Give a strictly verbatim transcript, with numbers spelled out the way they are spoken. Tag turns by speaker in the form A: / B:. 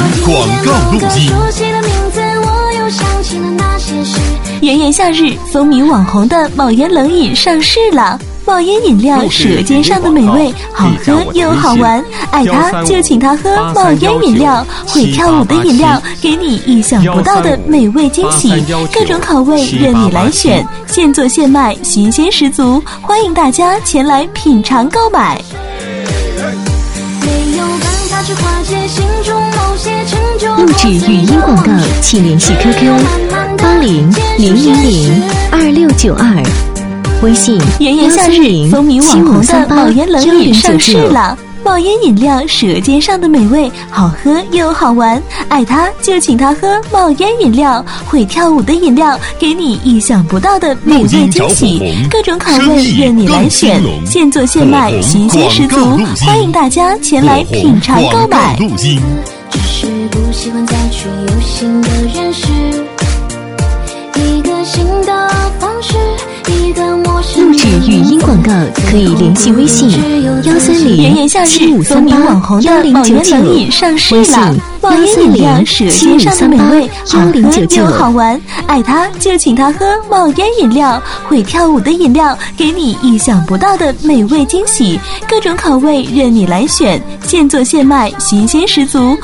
A: 广告录音。
B: 炎炎夏日，风靡网红的冒烟冷饮上市了。冒烟饮料，舌尖上的美味，好喝又好玩，爱它就请它喝冒烟饮料。会跳舞的饮料，给你意想不到的美味惊喜，各种口味任你来选，现做现卖，新鲜十足，欢迎大家前来品尝购买。
C: 录制语音广告，请联系 Q Q 八零零零零二六九二，微信
B: 炎炎夏日，风靡网红的冒烟冷饮上市了。冒烟饮料，舌尖上的美味，好喝又好玩，爱它就请它喝冒烟饮料。会跳舞的饮料，给你意想不到的美味惊喜，各种口味任你来选，现做现卖，新鲜十足，欢迎大家前来品尝购买。
D: 只是不喜欢再去有新的认识，一个新的方式，一个陌生。
C: 录制语音广告可以联系微信幺三零七五三八幺零九九，微信
B: 冒烟饮料，舌尖上的美味，好喝又好玩，爱它就请它喝冒烟饮料。会跳舞的饮料，给你意想不到的美味惊喜，各种口味任你来选，现做现卖，新鲜十足，